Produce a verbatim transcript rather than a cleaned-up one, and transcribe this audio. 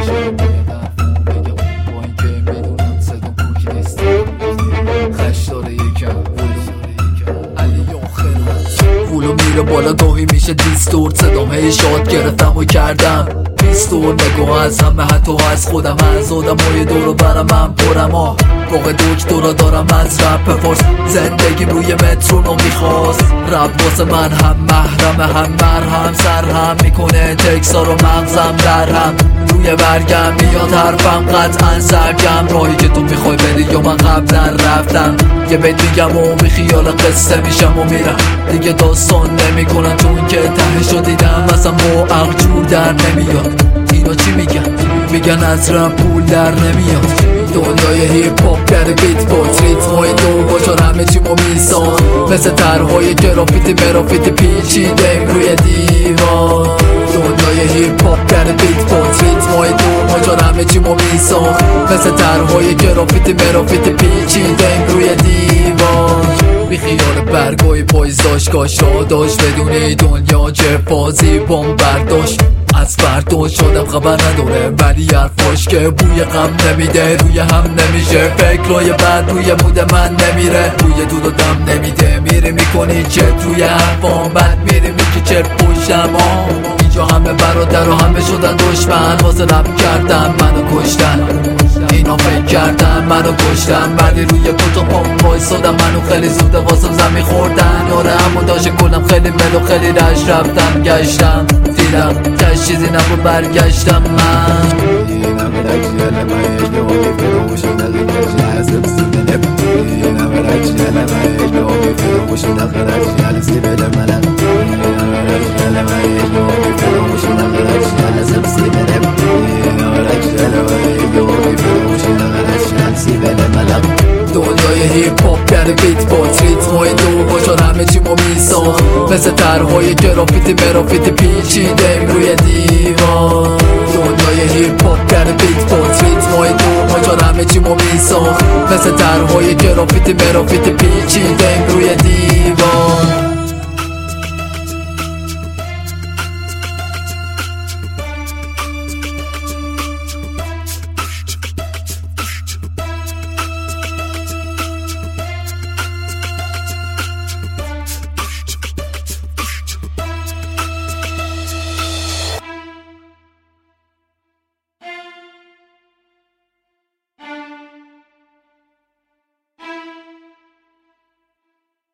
پولو میره بالا گاهی میشه دیستورت صدام هی شاد گرفتم و کردم دیستور نگاه از همه حتی از خودم از آدم های دورو برم من پرم ها باقی دکترا دارم از رپ فارس زندگی روی مترونو میخواست رپ واسه من هم محرم هم مرهم سر هم میکنه تکسا رو مغزم درهم روی برگم میاد حرفم قطعا سرگم راهی که تو میخوای بری یا من قبلا رفتم یه بیت میگم و بی خیال قصه میشم و میرم دیگه داستان نمیکنم چون که تهشو دیدم اصلا با عقل جور در نمیاد اینا چی میگن؟ میگن از رپ پول در نمیاد دنیای هیپ هاپ در بیت باکس ریتمای دو باشار همه چی ما میسان مثل طرحهای گرافیتی مرافیتی پیچیده روی دیوان دنیای هیپ هاپ در بیت باکس ریتمای دو باشار همه چی ما میسان مثل طرحهای گرافیتی مرافیتی پیچیده روی دیوان بی خیال برگای پایز داشت کاش را داشت بدونی دنیا چه فازی بام برداشت از فردا شدم خبر نداره ولی حرفاش که بوی غم نمیده روی هم نمیشه فکرای بعد روی مود من نمیره روی دود و دم نمیده میری میکنی چت روی حرفام بعد میری میگی چت پشتم اینجا همه برادر و همه شدن دشمن واسه رپ کردم منو کشتن اینا فکر کردن منو کشتن ولی روی کتا پام وایسادم منو خیلی زوده واسم زمین خوردن آره همو داشت کلم خیلی ملو خیلی رشت رفتم گشتم دیدم کش چیزی نبود برگشتم من دنیای هیپ هاپ در بیت باکس ریتمای دو باشار همه چی ما میسان مثل طرحهای گرافیتی مرافیتی پیچیده روی دیوان دنیای هیپ هاپ در بیت باکس ریتمای دو باشار همه چی ما میسان مثل طرحهای گرافیتی مرافیتی پیچیده روی دیوان